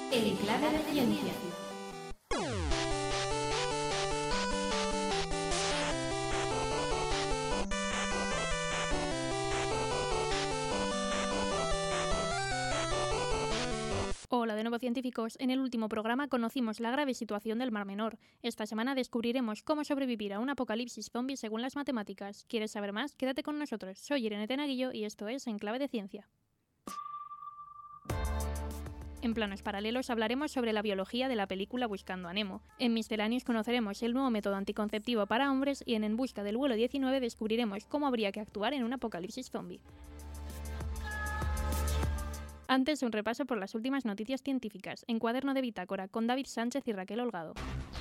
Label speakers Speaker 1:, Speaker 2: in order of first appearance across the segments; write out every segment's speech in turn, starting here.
Speaker 1: En clave de ciencia.
Speaker 2: Hola de nuevo científicos, en el último programa conocimos la grave situación del Mar Menor. Esta semana descubriremos cómo sobrevivir a un apocalipsis zombie según las matemáticas. ¿Quieres saber más? Quédate con nosotros. Soy Irene Tenaguillo y esto es En Clave de Ciencia. En planos paralelos hablaremos sobre la biología de la película Buscando a Nemo. En Misceláneos conoceremos el nuevo método anticonceptivo para hombres y En Busca del vuelo 19 descubriremos cómo habría que actuar en un apocalipsis zombie. Antes, un repaso por las últimas noticias científicas, en Cuaderno de Bitácora, con David Sánchez y Raquel Holgado.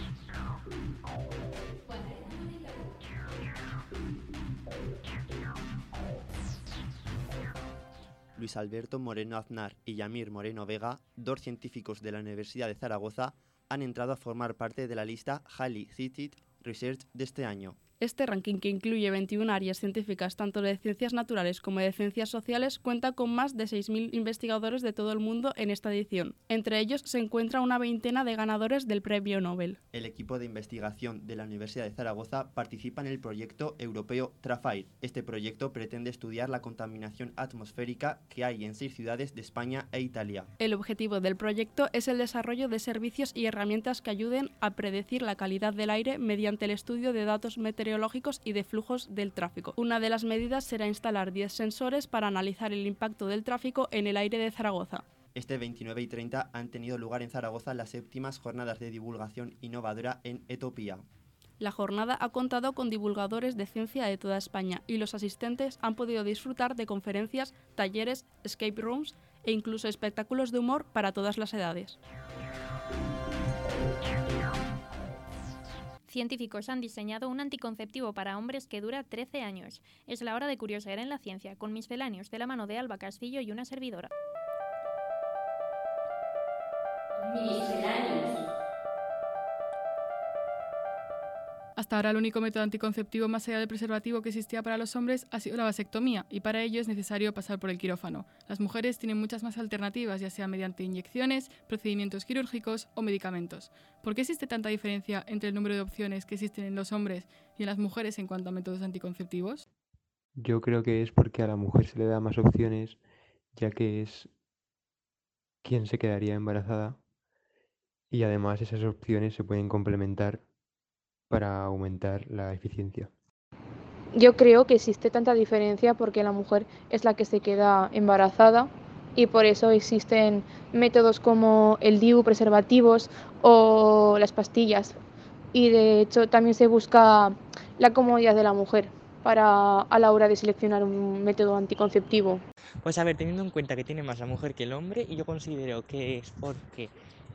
Speaker 3: Luis Alberto Moreno Aznar y Yamir Moreno Vega, dos científicos de la Universidad de Zaragoza, han entrado a formar parte de la lista Highly Cited Research de este año.
Speaker 4: Este ranking, que incluye 21 áreas científicas tanto de ciencias naturales como de ciencias sociales, cuenta con más de 6.000 investigadores de todo el mundo en esta edición. Entre ellos se encuentra una veintena de ganadores del Premio Nobel.
Speaker 3: El equipo de investigación de la Universidad de Zaragoza participa en el proyecto europeo TRAFAIR. Este proyecto pretende estudiar la contaminación atmosférica que hay en 6 ciudades de España e Italia.
Speaker 4: El objetivo del proyecto es el desarrollo de servicios y herramientas que ayuden a predecir la calidad del aire mediante el estudio de datos meteorológicos y de flujos del tráfico. Una de las medidas será instalar 10 sensores para analizar el impacto del tráfico en el aire de Zaragoza.
Speaker 3: Este 29 y 30 han tenido lugar en Zaragoza las 7ª jornadas de divulgación innovadora en Etopía.
Speaker 4: La jornada ha contado con divulgadores de ciencia de toda España y los asistentes han podido disfrutar de conferencias, talleres, escape rooms e incluso espectáculos de humor para todas las edades.
Speaker 2: Científicos han diseñado un anticonceptivo para hombres que dura 13 años. Es la hora de curiosear en la ciencia, con Misceláneos de la mano de Alba Castillo y una servidora.
Speaker 1: Misceláneos.
Speaker 5: Hasta ahora el único método anticonceptivo más allá del preservativo que existía para los hombres ha sido la vasectomía, y para ello es necesario pasar por el quirófano. Las mujeres tienen muchas más alternativas, ya sea mediante inyecciones, procedimientos quirúrgicos o medicamentos. ¿Por qué existe tanta diferencia entre el número de opciones que existen en los hombres y en las mujeres en cuanto a métodos anticonceptivos?
Speaker 6: Yo creo que es porque a la mujer se le da más opciones, ya que es quien se quedaría embarazada, y además esas opciones se pueden complementar para aumentar la eficiencia.
Speaker 7: Yo creo que existe tanta diferencia porque la mujer es la que se queda embarazada y por eso existen métodos como el DIU, preservativos o las pastillas. Y de hecho también se busca la comodidad de la mujer a la hora de seleccionar un método anticonceptivo.
Speaker 8: Pues a ver, teniendo en cuenta que tiene más la mujer que el hombre, y yo considero que es porque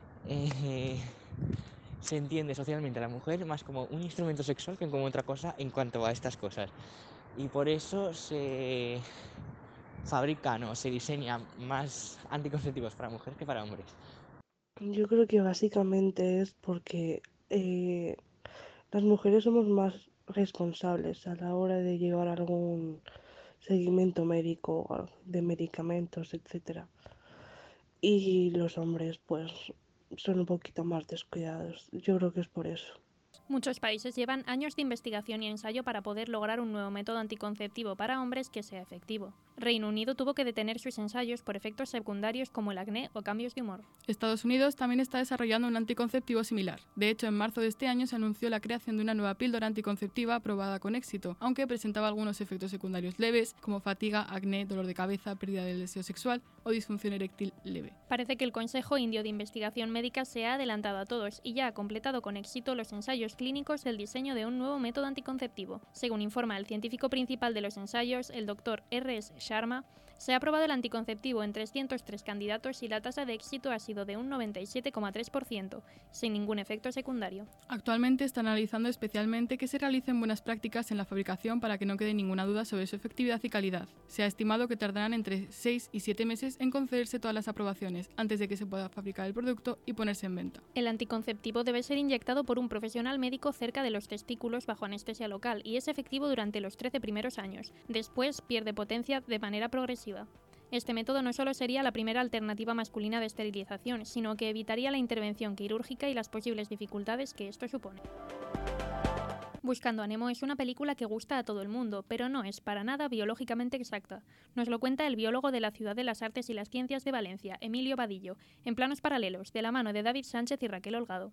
Speaker 8: se entiende socialmente a la mujer más como un instrumento sexual que como otra cosa en cuanto a estas cosas. Y por eso se fabrican o se diseñan más anticonceptivos para mujeres que para hombres.
Speaker 9: Yo creo que básicamente es porque las mujeres somos más responsables a la hora de llevar algún seguimiento médico de medicamentos, etc. Y los hombres pues son un poquito más descuidados. Yo creo que es por eso.
Speaker 2: Muchos países llevan años de investigación y ensayo para poder lograr un nuevo método anticonceptivo para hombres que sea efectivo. Reino Unido tuvo que detener sus ensayos por efectos secundarios como el acné o cambios de humor.
Speaker 5: Estados Unidos también está desarrollando un anticonceptivo similar. De hecho, en marzo de este año se anunció la creación de una nueva píldora anticonceptiva aprobada con éxito, aunque presentaba algunos efectos secundarios leves, como fatiga, acné, dolor de cabeza, pérdida del deseo sexual o disfunción eréctil leve.
Speaker 2: Parece que el Consejo Indio de Investigación Médica se ha adelantado a todos y ya ha completado con éxito los ensayos clínicos del diseño de un nuevo método anticonceptivo. Según informa el científico principal de los ensayos, el Dr. R.S. Sharma, se ha aprobado el anticonceptivo en 303 candidatos y la tasa de éxito ha sido de un 97,3%, sin ningún efecto secundario.
Speaker 5: Actualmente están analizando especialmente que se realicen buenas prácticas en la fabricación para que no quede ninguna duda sobre su efectividad y calidad. Se ha estimado que tardarán entre 6 y 7 meses en concederse todas las aprobaciones antes de que se pueda fabricar el producto y ponerse en venta.
Speaker 2: El anticonceptivo debe ser inyectado por un profesional médico cerca de los testículos bajo anestesia local y es efectivo durante los 13 primeros años. Después pierde potencia de manera progresiva. Este método no solo sería la primera alternativa masculina de esterilización, sino que evitaría la intervención quirúrgica y las posibles dificultades que esto supone. Buscando a Nemo es una película que gusta a todo el mundo, pero no es para nada biológicamente exacta. Nos lo cuenta el biólogo de la Ciudad de las Artes y las Ciencias de Valencia, Emilio Vadillo, en planos paralelos, de la mano de David Sánchez y Raquel Holgado.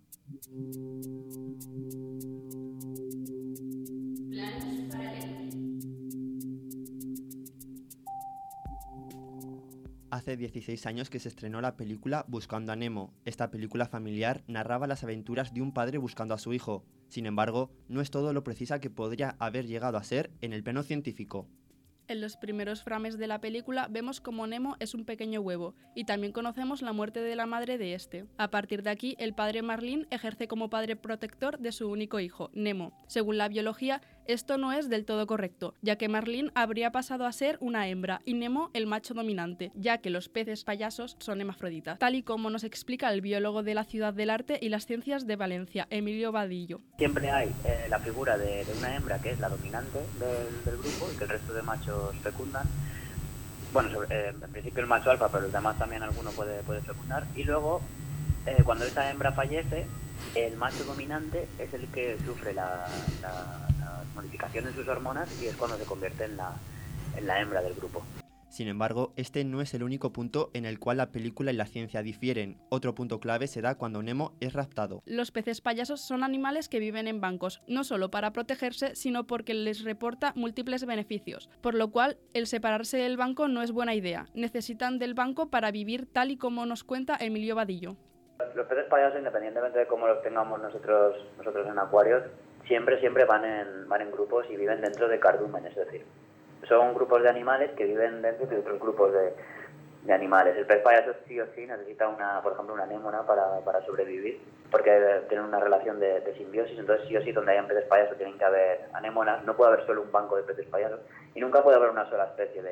Speaker 3: Hace 16 años que se estrenó la película Buscando a Nemo. Esta película familiar narraba las aventuras de un padre buscando a su hijo. Sin embargo, no es todo lo precisa que podría haber llegado a ser en el plano científico.
Speaker 4: En los primeros frames de la película vemos como Nemo es un pequeño huevo y también conocemos la muerte de la madre de este. A partir de aquí, el padre Marlin ejerce como padre protector de su único hijo, Nemo. Según la biología, esto no es del todo correcto, ya que Marlin habría pasado a ser una hembra y Nemo el macho dominante, ya que los peces payasos son hermafroditas, tal y como nos explica el biólogo de la Ciudad del Arte y las Ciencias de Valencia, Emilio Vadillo.
Speaker 1: Siempre hay la figura de una hembra que es la dominante del grupo y que el resto de machos fecundan. Bueno, en principio el macho alfa, pero los demás también alguno puede fecundar. Y luego, cuando esa hembra fallece, el macho dominante es el que sufre la modificación de sus hormonas y es cuando se convierte en la hembra del grupo.
Speaker 3: Sin embargo, este no es el único punto en el cual la película y la ciencia difieren. Otro punto clave se da cuando Nemo es raptado.
Speaker 4: Los peces payasos son animales que viven en bancos, no solo para protegerse, sino porque les reporta múltiples beneficios, por lo cual el separarse del banco no es buena idea. Necesitan del banco para vivir, tal y como nos cuenta Emilio Vadillo.
Speaker 1: Los peces payasos, independientemente de cómo los tengamos nosotros en acuarios, siempre van en grupos y viven dentro de cardúmenes, es decir, son grupos de animales que viven dentro de otros grupos de animales. El pez payaso sí o sí necesita por ejemplo, una anémona para sobrevivir, porque tienen una relación de simbiosis. Entonces sí o sí, donde hayan peces payasos tienen que haber anémonas. No puede haber solo un banco de peces payasos y nunca puede haber una sola especie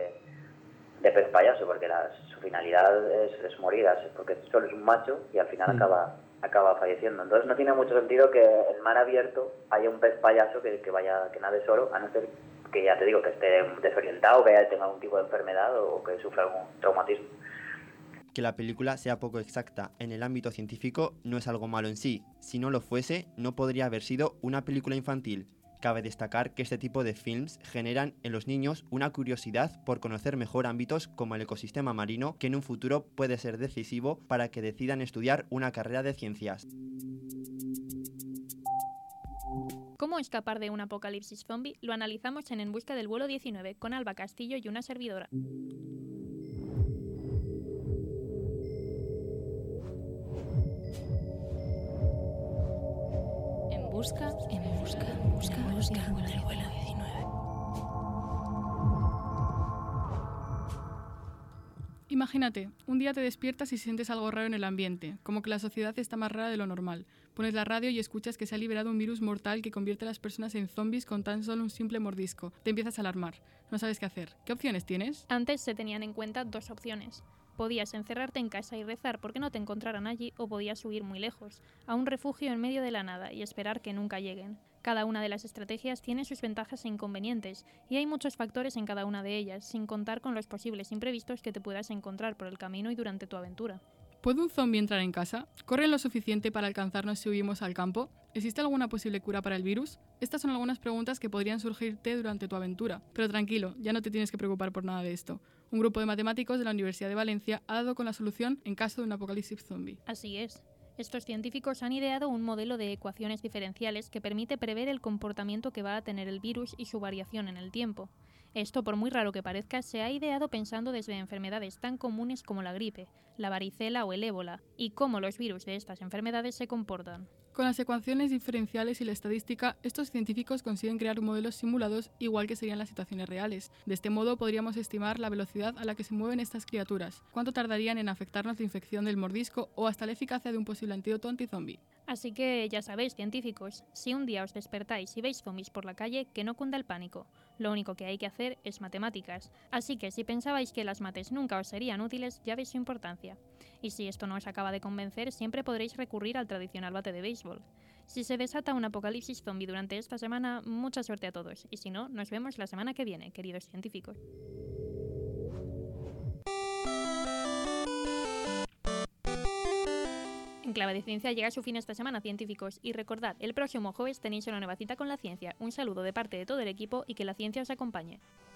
Speaker 1: de pez payaso, porque su finalidad es morir, porque solo es un macho y al final acaba falleciendo. Entonces no tiene mucho sentido que en mar abierto haya un pez payaso que nade solo, a no ser que, ya te digo, que esté desorientado, que tenga algún tipo de enfermedad o que sufra algún traumatismo.
Speaker 3: Que la película sea poco exacta en el ámbito científico no es algo malo en sí. Si no lo fuese, no podría haber sido una película infantil. Cabe destacar que este tipo de films generan en los niños una curiosidad por conocer mejor ámbitos como el ecosistema marino, que en un futuro puede ser decisivo para que decidan estudiar una carrera de ciencias.
Speaker 2: ¿Cómo escapar de un apocalipsis zombie? Lo analizamos en Busca del vuelo 19 con Alba Castillo y una servidora. En busca del vuelo 19.
Speaker 5: Imagínate, un día te despiertas y sientes algo raro en el ambiente, como que la sociedad está más rara de lo normal. Pones la radio y escuchas que se ha liberado un virus mortal que convierte a las personas en zombies con tan solo un simple mordisco. Te empiezas a alarmar. No sabes qué hacer. ¿Qué opciones tienes?
Speaker 2: Antes se tenían en cuenta dos opciones. Podías encerrarte en casa y rezar porque no te encontraran allí, o podías huir muy lejos, a un refugio en medio de la nada y esperar que nunca lleguen. Cada una de las estrategias tiene sus ventajas e inconvenientes, y hay muchos factores en cada una de ellas, sin contar con los posibles imprevistos que te puedas encontrar por el camino y durante tu aventura.
Speaker 5: ¿Puede un zombie entrar en casa? ¿Corren lo suficiente para alcanzarnos si huimos al campo? ¿Existe alguna posible cura para el virus? Estas son algunas preguntas que podrían surgirte durante tu aventura. Pero tranquilo, ya no te tienes que preocupar por nada de esto. Un grupo de matemáticos de la Universidad de Valencia ha dado con la solución en caso de un apocalipsis zombie.
Speaker 2: Así es. Estos científicos han ideado un modelo de ecuaciones diferenciales que permite prever el comportamiento que va a tener el virus y su variación en el tiempo. Esto, por muy raro que parezca, se ha ideado pensando desde enfermedades tan comunes como la gripe, la varicela o el ébola, y cómo los virus de estas enfermedades se comportan.
Speaker 5: Con las ecuaciones diferenciales y la estadística, estos científicos consiguen crear modelos simulados igual que serían las situaciones reales. De este modo podríamos estimar la velocidad a la que se mueven estas criaturas, cuánto tardarían en afectarnos la infección del mordisco o hasta la eficacia de un posible antídoto antizombie.
Speaker 2: Así que ya sabéis, científicos, si un día os despertáis y veis zombies por la calle, que no cunda el pánico. Lo único que hay que hacer es matemáticas. Así que si pensabais que las mates nunca os serían útiles, ya veis su importancia. Y si esto no os acaba de convencer, siempre podréis recurrir al tradicional bate de béisbol. Si se desata un apocalipsis zombie durante esta semana, mucha suerte a todos. Y si no, nos vemos la semana que viene, queridos científicos. En Clave de Ciencia llega a su fin esta semana, científicos, y recordad, el próximo jueves tenéis una nueva cita con la ciencia. Un saludo de parte de todo el equipo y que la ciencia os acompañe.